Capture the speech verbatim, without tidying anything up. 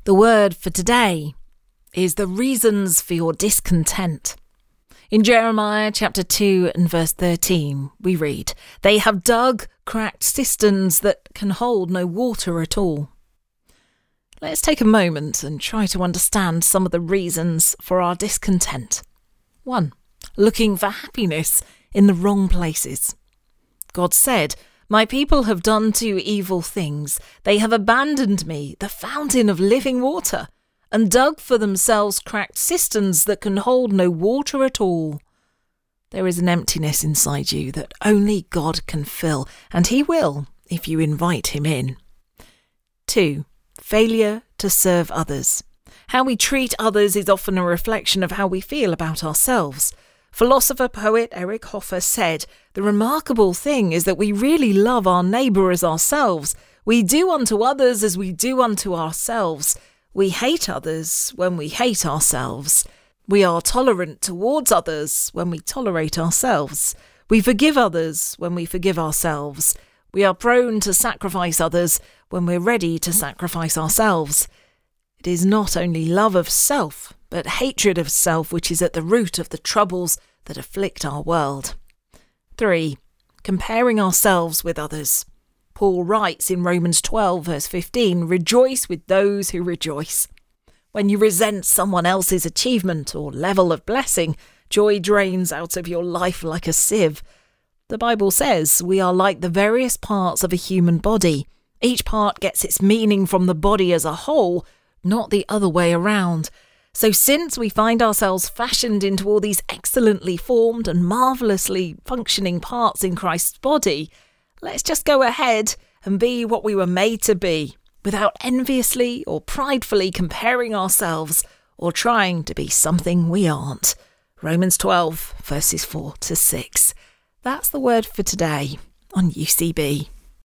The word for today is the reasons for your discontent. In Jeremiah chapter two and verse thirteen, we read, "They have dug cracked cisterns that can hold no water at all." Let's take a moment and try to understand some of the reasons for our discontent. One, looking for happiness in the wrong places. God said, "My people have done two evil things. They have abandoned me, the fountain of living water, and dug for themselves cracked cisterns that can hold no water at all." There is an emptiness inside you that only God can fill, and He will if you invite Him in. Two, failure to serve others. How we treat others is often a reflection of how we feel about ourselves. Philosopher-poet Eric Hoffer said, "The remarkable thing is that we really love our neighbour as ourselves. We do unto others as we do unto ourselves. We hate others when we hate ourselves. We are tolerant towards others when we tolerate ourselves. We forgive others when we forgive ourselves. We are prone to sacrifice others when we're ready to sacrifice ourselves." It is not only love of self, but hatred of self which is at the root of the troubles that afflict our world. Three, comparing ourselves with others. Paul writes in Romans twelve verse fifteen, "Rejoice with those who rejoice." When you resent someone else's achievement or level of blessing, joy drains out of your life like a sieve. The Bible says we are like the various parts of a human body. Each part gets its meaning from the body as a whole, not the other way around. So since we find ourselves fashioned into all these excellently formed and marvellously functioning parts in Christ's body, let's just go ahead and be what we were made to be, without enviously or pridefully comparing ourselves or trying to be something we aren't. Romans twelve verses four to six. That's the word for today on U C B.